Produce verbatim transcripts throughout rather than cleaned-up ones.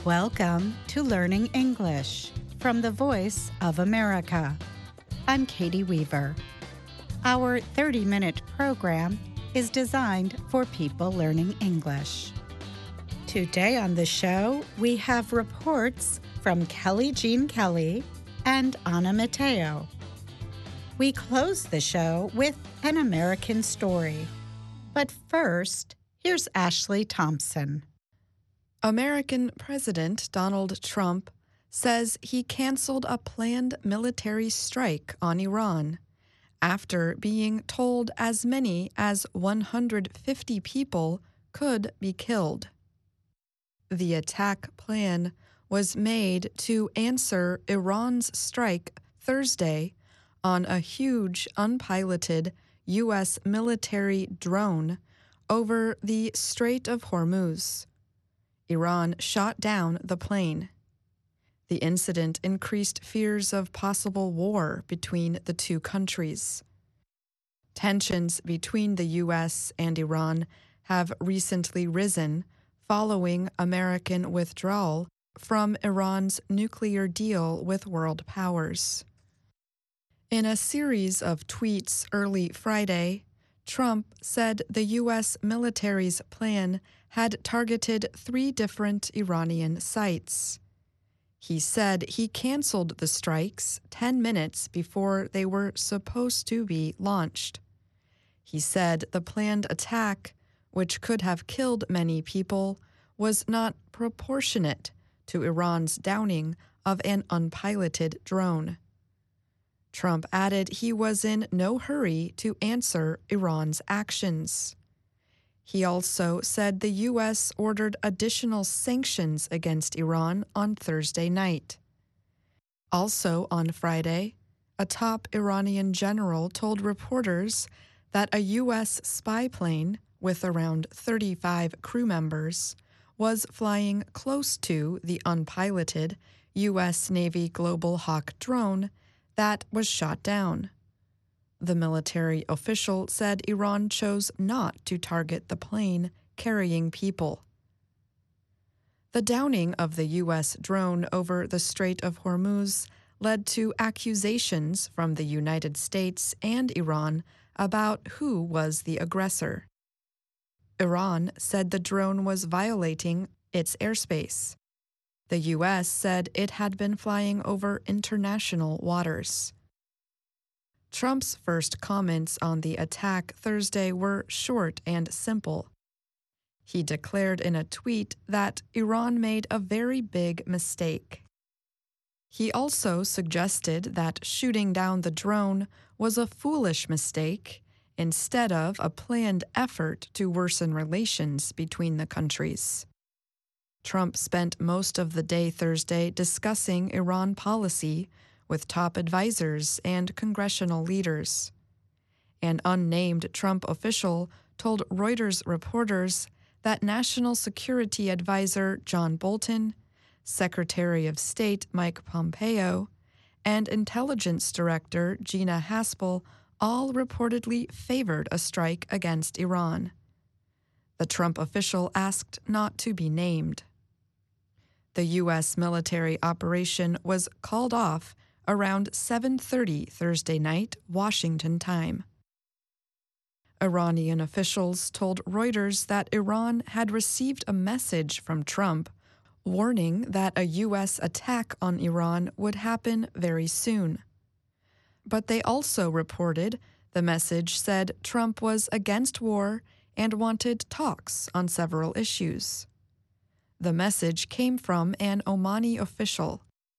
Welcome to Learning English from the Voice of America. I'm Katie Weaver. Our thirty-minute program is designed for people learning English. Today on the show, we have reports from Kelly Jean Kelly and Anna Mateo. We close the show with an American story. But first, here's Ashley Thompson. American President Donald Trump says he canceled a planned military strike on Iran after being told as many as one hundred fifty people could be killed. The attack plan was made to answer Iran's strike Thursday on a huge unpiloted U S military drone over the Strait of Hormuz. Iran shot down the plane. The incident increased fears of possible war between the two countries. Tensions between the U S and Iran have recently risen following American withdrawal from Iran's nuclear deal with world powers. In a series of tweets early Friday, Trump said the U S military's plan had targeted three different Iranian sites. He said he canceled the strikes ten minutes before they were supposed to be launched. He said the planned attack, which could have killed many people, was not proportionate to Iran's downing of an unpiloted drone. Trump added he was in no hurry to answer Iran's actions. He also said the U S ordered additional sanctions against Iran on Thursday night. Also on Friday, a top Iranian general told reporters that a U S spy plane with around thirty-five crew members was flying close to the unpiloted U S Navy Global Hawk drone that was shot down. The military official said Iran chose not to target the plane carrying people. The downing of the U S drone over the Strait of Hormuz led to accusations from the United States and Iran about who was the aggressor. Iran said the drone was violating its airspace. The U S said it had been flying over international waters. Trump's first comments on the attack Thursday were short and simple. He declared in a tweet that Iran made a very big mistake. He also suggested that shooting down the drone was a foolish mistake instead of a planned effort to worsen relations between the countries. Trump spent most of the day Thursday discussing Iran policy with top advisors and congressional leaders. An unnamed Trump official told Reuters reporters that National Security Advisor John Bolton, Secretary of State Mike Pompeo, and Intelligence Director Gina Haspel all reportedly favored a strike against Iran. The Trump official asked not to be named. The U S military operation was called off around seven thirty Thursday night, Washington time. Iranian officials told Reuters that Iran had received a message from Trump warning that a U S attack on Iran would happen very soon. But they also reported the message said Trump was against war and wanted talks on several issues. The message came from an Omani official.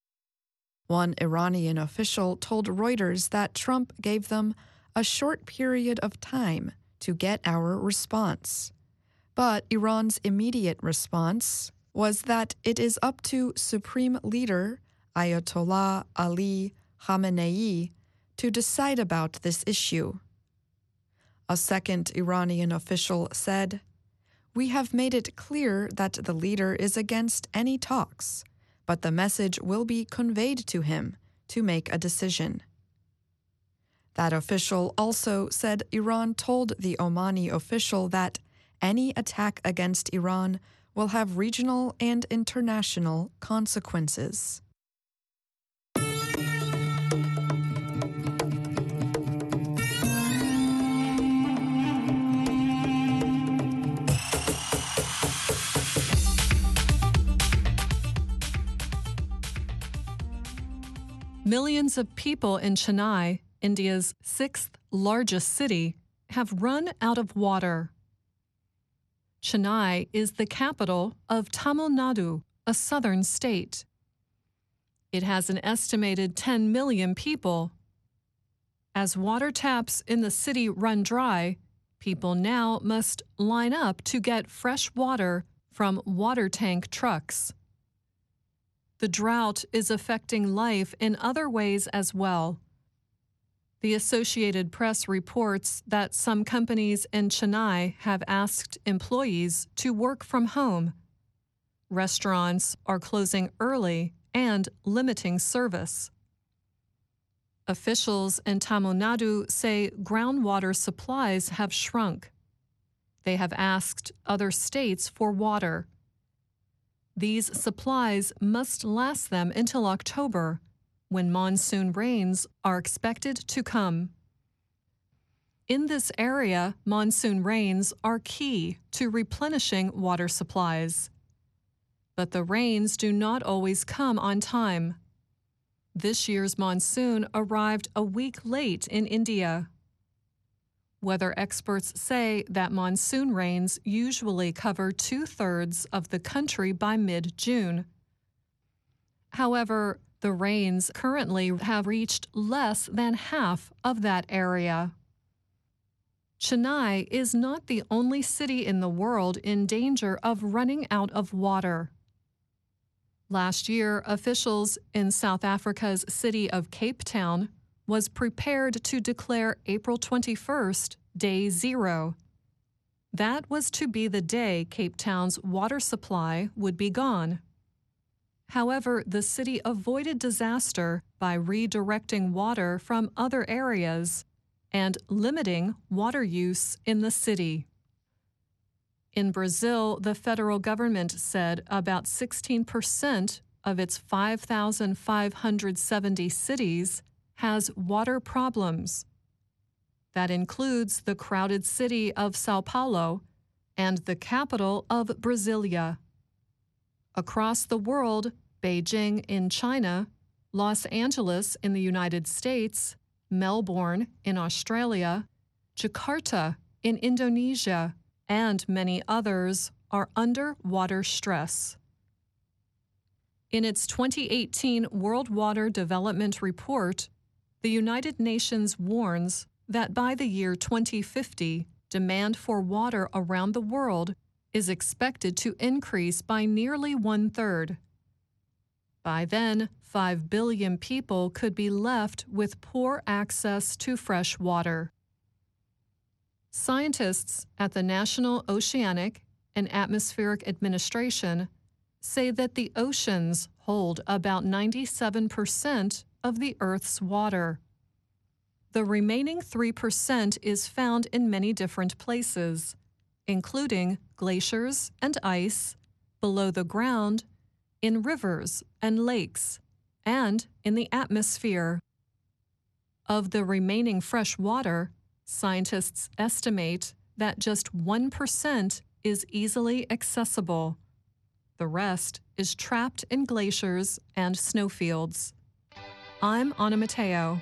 One Iranian official told Reuters that Trump gave them a short period of time to get our response. But Iran's immediate response was that it is up to Supreme Leader Ayatollah Ali Khamenei to decide about this issue. A second Iranian official said, "We have made it clear that the leader is against any talks, but the message will be conveyed to him to make a decision." That official also said Iran told the Omani official that any attack against Iran will have regional and international consequences. Millions of people in Chennai, India's sixth largest city, have run out of water. Chennai is the capital of Tamil Nadu, a southern state. It has an estimated ten million people. As water taps in the city run dry, people now must line up to get fresh water from water tank trucks. The drought is affecting life in other ways as well. The Associated Press reports that some companies in Chennai have asked employees to work from home. Restaurants are closing early and limiting service. Officials in Tamil Nadu say groundwater supplies have shrunk. They have asked other states for water. These supplies must last them until October, when monsoon rains are expected to come. In this area, monsoon rains are key to replenishing water supplies. But the rains do not always come on time. This year's monsoon arrived a week late in India. Weather experts say that monsoon rains usually cover two-thirds of the country by mid-June. However, the rains currently have reached less than half of that area. Chennai is not the only city in the world in danger of running out of water. Last year, officials in South Africa's city of Cape Town was prepared to declare April twenty-first Day Zero. That was to be the day Cape Town's water supply would be gone. However, the city avoided disaster by redirecting water from other areas and limiting water use in the city. In Brazil, the federal government said about sixteen percent of its five thousand five hundred seventy cities has water problems. That includes the crowded city of Sao Paulo and the capital of Brasilia. Across the world, Beijing in China, Los Angeles in the United States, Melbourne in Australia, Jakarta in Indonesia, and many others are under water stress. In its twenty eighteen World Water Development Report, the United Nations warns that by the year twenty fifty, demand for water around the world is expected to increase by nearly one-third. By then, five billion people could be left with poor access to fresh water. Scientists at the National Oceanic and Atmospheric Administration say that the oceans hold about ninety-seven percent of the Earth's water. The remaining three percent is found in many different places, including glaciers and ice, below the ground, in rivers and lakes, and in the atmosphere. Of the remaining fresh water, scientists estimate that just one percent is easily accessible. The rest is trapped in glaciers and snowfields. I'm Anna Matteo.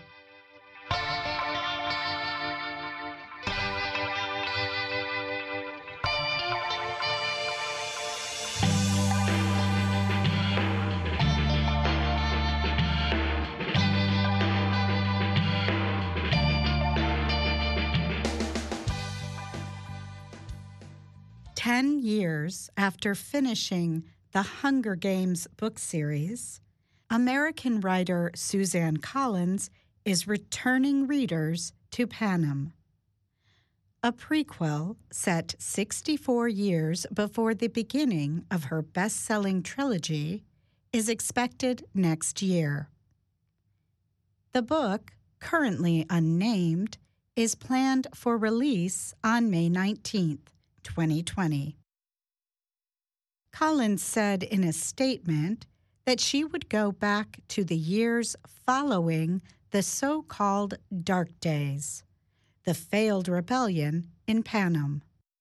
Ten years after finishing the Hunger Games book series, American writer Suzanne Collins is returning readers to Panem. A prequel set sixty-four years before the beginning of her best-selling trilogy is expected next year. The book, currently unnamed, is planned for release on May nineteenth, twenty twenty. Collins said in a statement that she would go back to the years following the so-called Dark Days, the failed rebellion in Panem.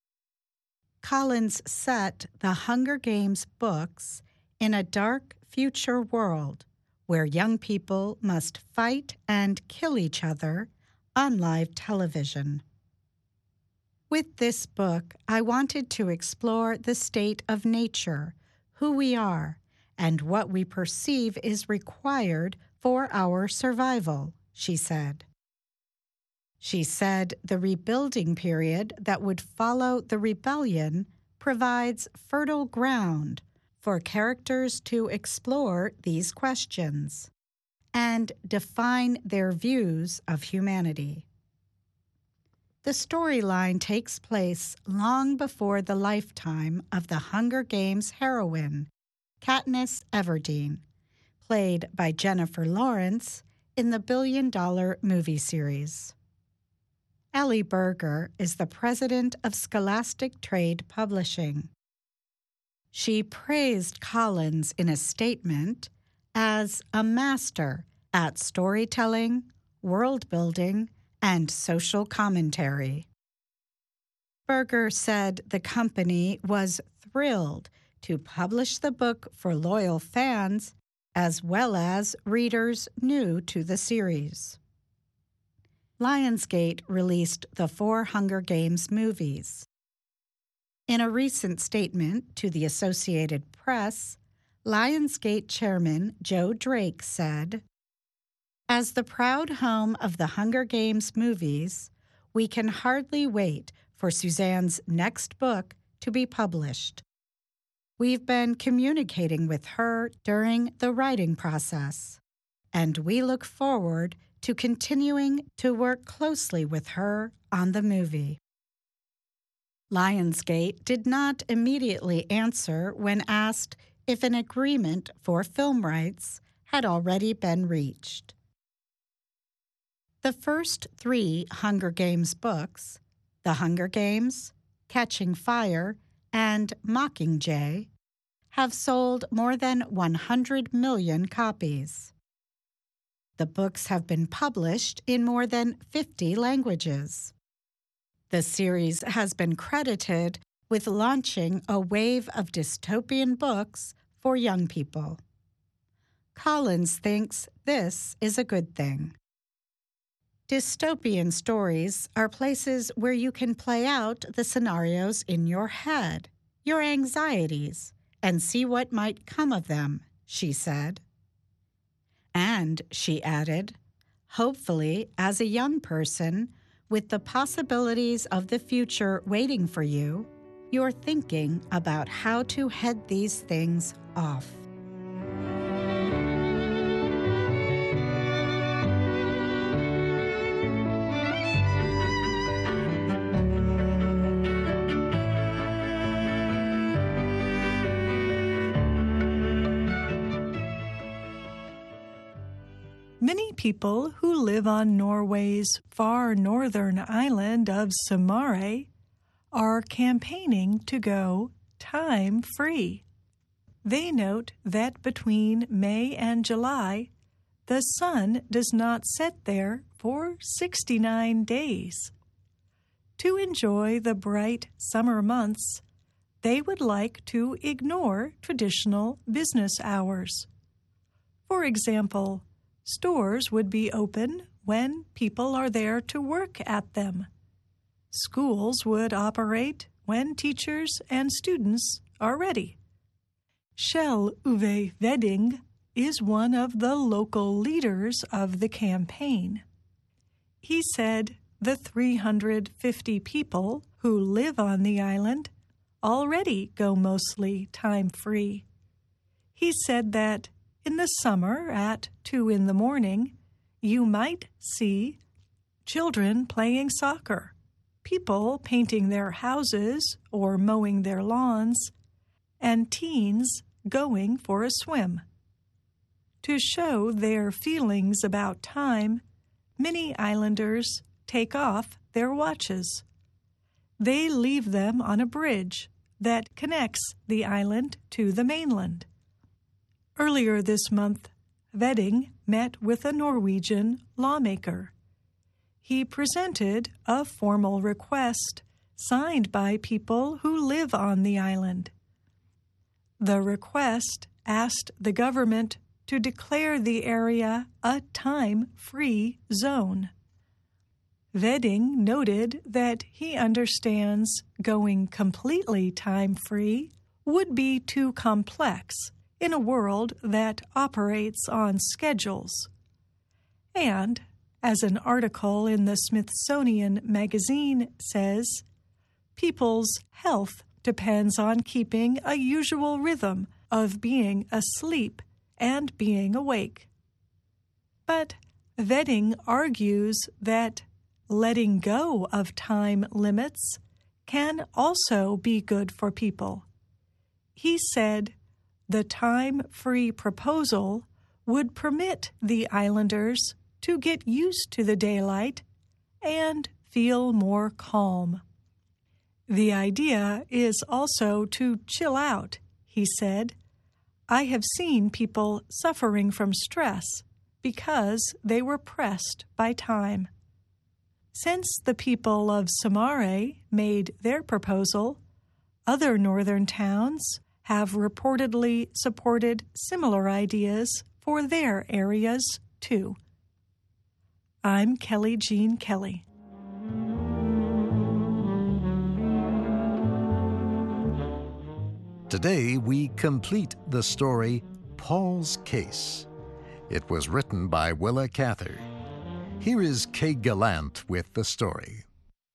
Collins set the Hunger Games books in a dark future world where young people must fight and kill each other on live television. With this book, I wanted to explore the state of nature, who we are, and what we perceive is required for our survival, she said. She said the rebuilding period that would follow the rebellion provides fertile ground for characters to explore these questions and define their views of humanity. The storyline takes place long before the lifetime of the Hunger Games heroine, Katniss Everdeen, played by Jennifer Lawrence in the Billion Dollar movie series. Ellie Berger is the president of Scholastic Trade Publishing. She praised Collins in a statement as a master at storytelling, world-building, and social commentary. Berger said the company was thrilled to publish the book for loyal fans as well as readers new to the series. Lionsgate released the four Hunger Games movies. In a recent statement to the Associated Press, Lionsgate chairman Joe Drake said, "As the proud home of the Hunger Games movies, we can hardly wait for Suzanne's next book to be published. We've been communicating with her during the writing process, and we look forward to continuing to work closely with her on the movie." Lionsgate did not immediately answer when asked if an agreement for film rights had already been reached. The first three Hunger Games books, The Hunger Games, Catching Fire, and Mockingjay, have sold more than one hundred million copies. The books have been published in more than fifty languages. The series has been credited with launching a wave of dystopian books for young people. Collins thinks this is a good thing. Dystopian stories are places where you can play out the scenarios in your head, your anxieties, and see what might come of them, she said. And, she added, hopefully, as a young person, with the possibilities of the future waiting for you, you're thinking about how to head these things off. Many people who live on Norway's far northern island of Samare are campaigning to go time-free. They note that between May and July, the sun does not set there for sixty-nine days. To enjoy the bright summer months, they would like to ignore traditional business hours. For example, stores would be open when people are there to work at them. Schools would operate when teachers and students are ready. Kjell Uwe Wedding is one of the local leaders of the campaign. He said the three hundred fifty people who live on the island already go mostly time-free. He said that in the summer at two in the morning, you might see children playing soccer, people painting their houses or mowing their lawns, and teens going for a swim. To show their feelings about time, many islanders take off their watches. They leave them on a bridge, that connects the island to the mainland. Earlier this month, Veding met with a Norwegian lawmaker. He presented a formal request signed by people who live on the island. The request asked the government to declare the area a time-free zone. Veding noted that he understands going completely time-free would be too complex in a world that operates on schedules. And, as an article in the Smithsonian Magazine says, people's health depends on keeping a usual rhythm of being asleep and being awake. But Veding argues that letting go of time limits can also be good for people. He said the time-free proposal would permit the islanders to get used to the daylight and feel more calm. The idea is also to chill out, he said. I have seen people suffering from stress because they were pressed by time. Since the people of Samare made their proposal, other northern towns have reportedly supported similar ideas for their areas, too. I'm Kelly Jean Kelly. Today, we complete the story, Paul's Case. It was written by Willa Cather. Here is Kay Gallant with the story.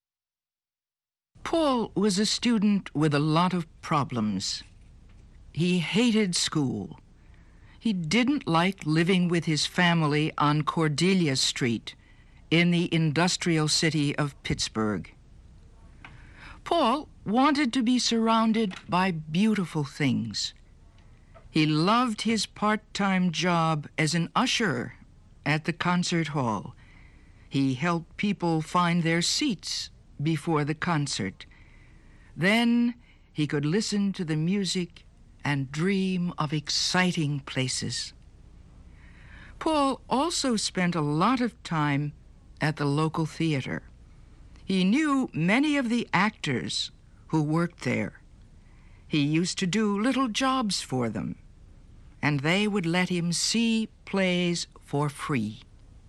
Paul was a student with a lot of problems. He hated school. He didn't like living with his family on Cordelia Street in the industrial city of Pittsburgh. Paul wanted to be surrounded by beautiful things. He loved his part-time job as an usher at the concert hall. He helped people find their seats before the concert. Then he could listen to the music and dream of exciting places. Paul also spent a lot of time at the local theater. He knew many of the actors who worked there. He used to do little jobs for them, and they would let him see plays for free.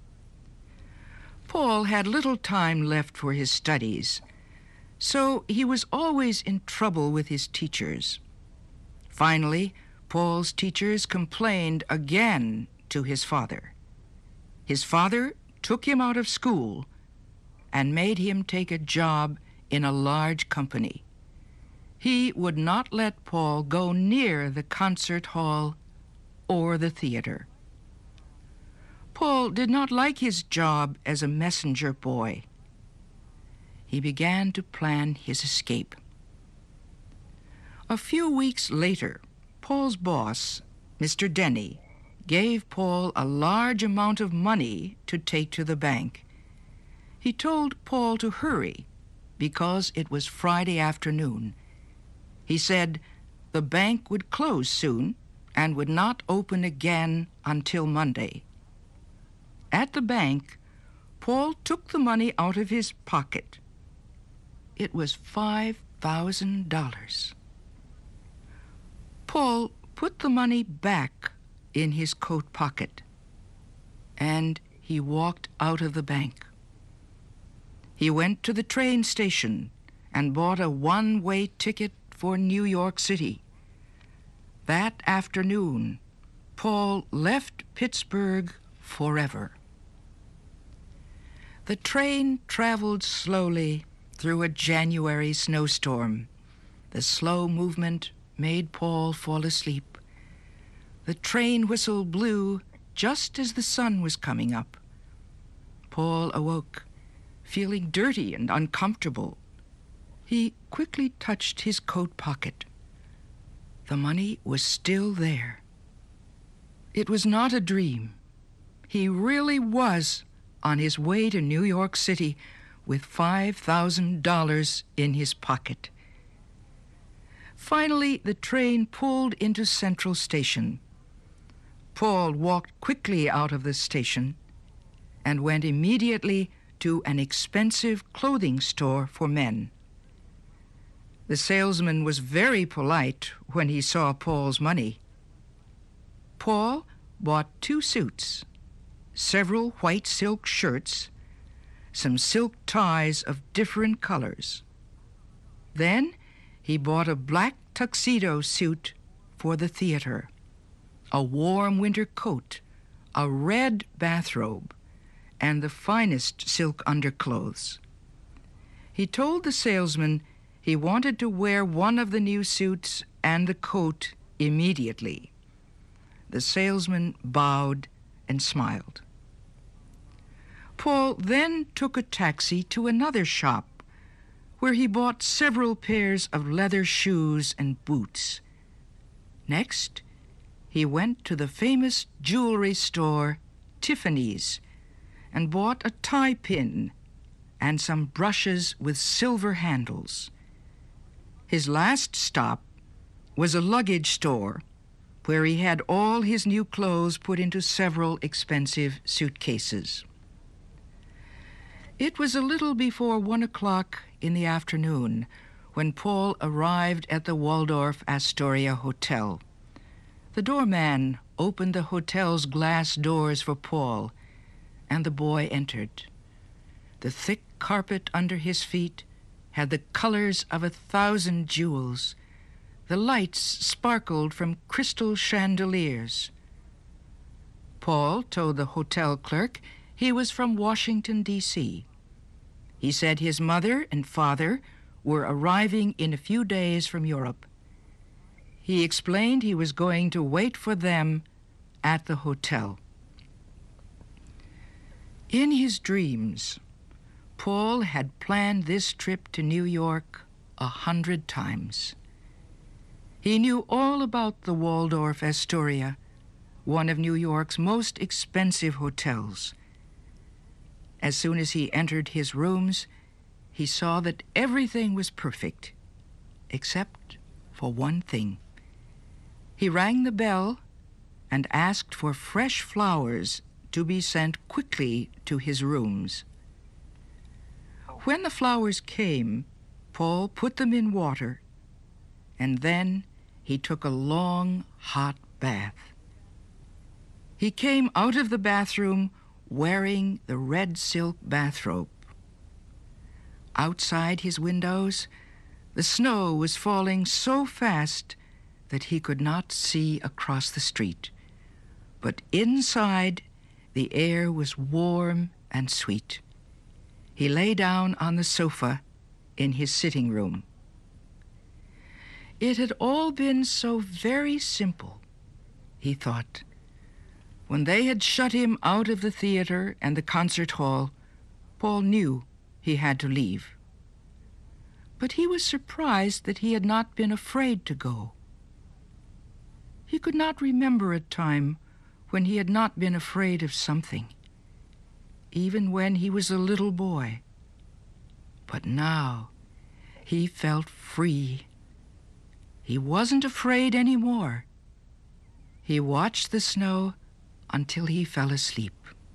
Paul had little time left for his studies, so he was always in trouble with his teachers. Finally, Paul's teachers complained again to his father. His father took him out of school and made him take a job in a large company. He would not let Paul go near the concert hall or the theater. Paul did not like his job as a messenger boy. He began to plan his escape. A few weeks later, Paul's boss, Mister Denny, gave Paul a large amount of money to take to the bank. He told Paul to hurry because it was Friday afternoon. He said the bank would close soon and would not open again until Monday. At the bank, Paul took the money out of his pocket. It was five thousand dollars. Paul put the money back in his coat pocket, and he walked out of the bank. He went to the train station and bought a one-way ticket for New York City. That afternoon, Paul left Pittsburgh forever. The train traveled slowly through a January snowstorm. The slow movement made Paul fall asleep. The train whistle blew just as the sun was coming up. Paul awoke, feeling dirty and uncomfortable. He quickly touched his coat pocket. The money was still there. It was not a dream. He really was on his way to New York City with five thousand dollars in his pocket. Finally, the train pulled into Central Station. Paul walked quickly out of the station and went immediately to an expensive clothing store for men. The salesman was very polite when he saw Paul's money. Paul bought two suits, several white silk shirts, some silk ties of different colors. Then he bought a black tuxedo suit for the theater, a warm winter coat, a red bathrobe, and the finest silk underclothes. He told the salesman he wanted to wear one of the new suits and the coat immediately. The salesman bowed and smiled. Paul then took a taxi to another shop, where he bought several pairs of leather shoes and boots. Next, he went to the famous jewelry store, Tiffany's, and bought a tie pin and some brushes with silver handles. His last stop was a luggage store, where he had all his new clothes put into several expensive suitcases. It was a little before one o'clock in the afternoon when Paul arrived at the Waldorf Astoria Hotel. The doorman opened the hotel's glass doors for Paul, and the boy entered. The thick carpet under his feet had the colors of a thousand jewels. The lights sparkled from crystal chandeliers. Paul told the hotel clerk he was from Washington, D C He said his mother and father were arriving in a few days from Europe. He explained he was going to wait for them at the hotel. In his dreams, Paul had planned this trip to New York a hundred times. He knew all about the Waldorf Astoria, one of New York's most expensive hotels. As soon as he entered his rooms, he saw that everything was perfect, except for one thing. He rang the bell and asked for fresh flowers to be sent quickly to his rooms. When the flowers came, Paul put them in water, and then he took a long, hot bath. He came out of the bathroom wearing the red silk bathrobe. Outside his windows, the snow was falling so fast that he could not see across the street. But inside, the air was warm and sweet. He lay down on the sofa in his sitting room. It had all been so very simple, he thought. When they had shut him out of the theater and the concert hall, Paul knew he had to leave. But he was surprised that he had not been afraid to go. He could not remember a time when he had not been afraid of something, even when he was a little boy. But now he felt free. He wasn't afraid anymore. He watched the snow until he fell asleep.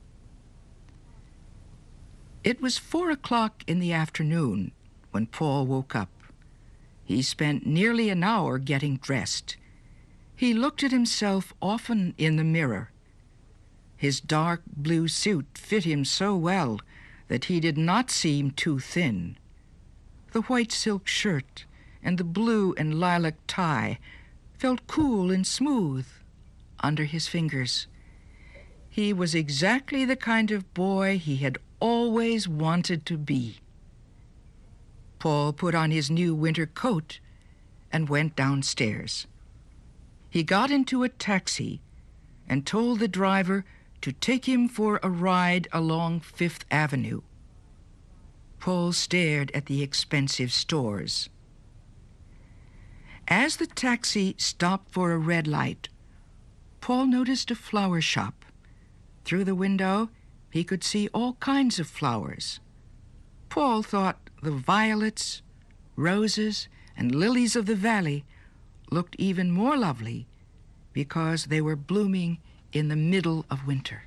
It was four o'clock in the afternoon when Paul woke up. He spent nearly an hour getting dressed. He looked at himself often in the mirror. His dark blue suit fit him so well that he did not seem too thin. The white silk shirt and the blue and lilac tie felt cool and smooth under his fingers. He was exactly the kind of boy he had always wanted to be. Paul put on his new winter coat and went downstairs. He got into a taxi and told the driver to take him for a ride along Fifth Avenue. Paul stared at the expensive stores. As the taxi stopped for a red light, Paul noticed a flower shop. Through the window, he could see all kinds of flowers. Paul thought the violets, roses, and lilies of the valley looked even more lovely because they were blooming in the middle of winter.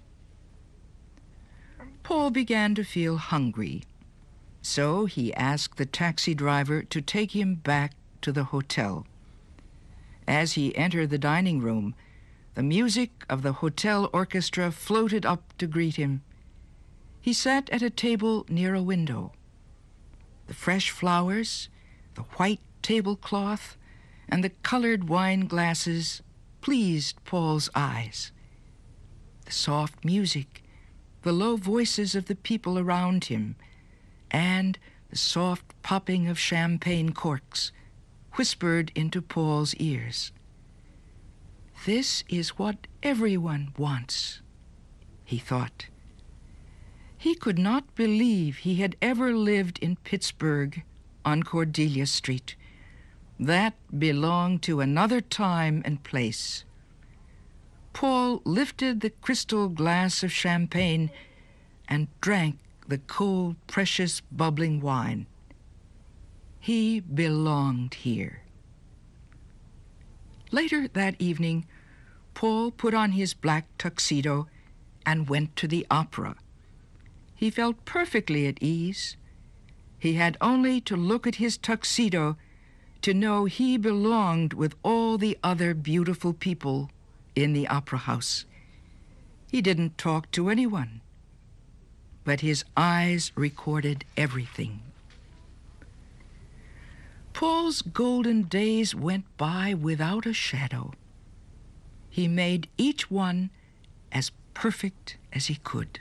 Paul began to feel hungry, so he asked the taxi driver to take him back to the hotel. As he entered the dining room, the music of the hotel orchestra floated up to greet him. He sat at a table near a window. The fresh flowers, the white tablecloth, and the colored wine glasses pleased Paul's eyes. The soft music, the low voices of the people around him, and the soft popping of champagne corks whispered into Paul's ears. This is what everyone wants, he thought. He could not believe he had ever lived in Pittsburgh on Cordelia Street. That belonged to another time and place. Paul lifted the crystal glass of champagne and drank the cold, precious, bubbling wine. He belonged here. Later that evening, Paul put on his black tuxedo and went to the opera. He felt perfectly at ease. He had only to look at his tuxedo to know he belonged with all the other beautiful people in the opera house. He didn't talk to anyone, but his eyes recorded everything. Paul's golden days went by without a shadow. He made each one as perfect as he could.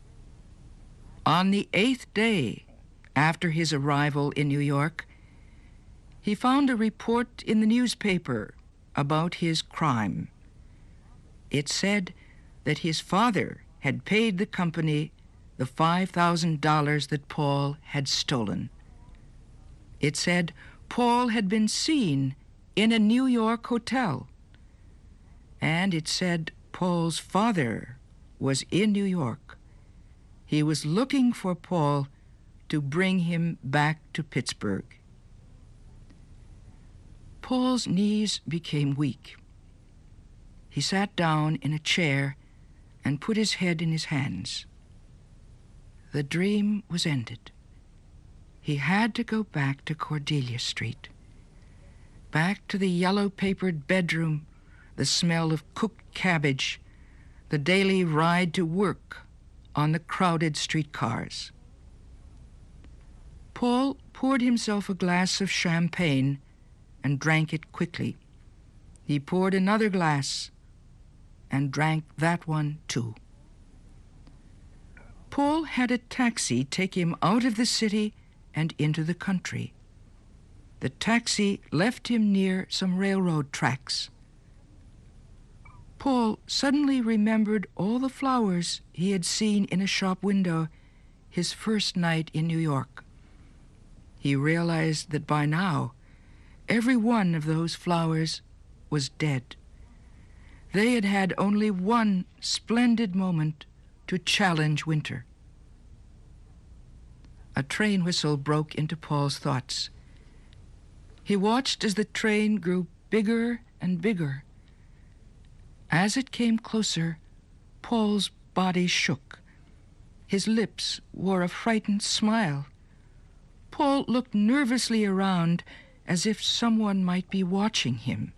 On the eighth day after his arrival in New York, he found a report in the newspaper about his crime. It said that his father had paid the company the five thousand dollars that Paul had stolen. It said Paul had been seen in a New York hotel. And it said Paul's father was in New York. He was looking for Paul to bring him back to Pittsburgh. Paul's knees became weak. He sat down in a chair and put his head in his hands. The dream was ended. He had to go back to Cordelia Street, back to the yellow-papered bedroom, the smell of cooked cabbage, the daily ride to work on the crowded streetcars. Paul poured himself a glass of champagne and drank it quickly. He poured another glass and drank that one too. Paul had a taxi take him out of the city and into the country. The taxi left him near some railroad tracks. Paul suddenly remembered all the flowers he had seen in a shop window his first night in New York. He realized that by now, every one of those flowers was dead. They had had only one splendid moment to challenge winter. A train whistle broke into Paul's thoughts. He watched as the train grew bigger and bigger. As it came closer, Paul's body shook. His lips wore a frightened smile. Paul looked nervously around as if someone might be watching him.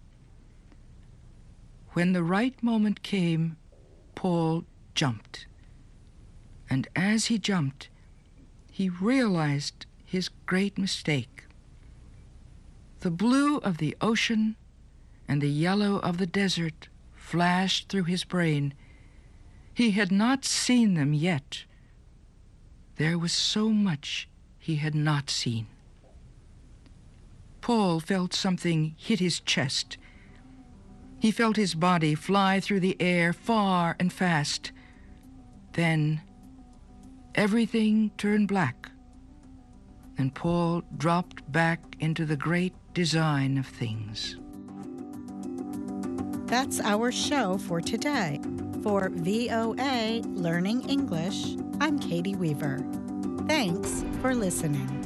When the right moment came, Paul jumped. And as he jumped, he realized his great mistake. The blue of the ocean and the yellow of the desert flashed through his brain. He had not seen them yet. There was so much he had not seen. Paul felt something hit his chest. He felt his body fly through the air far and fast. Then everything turned black, and Paul dropped back into the great design of things. That's our show for today. For V O A Learning English, I'm Katie Weaver. Thanks for listening.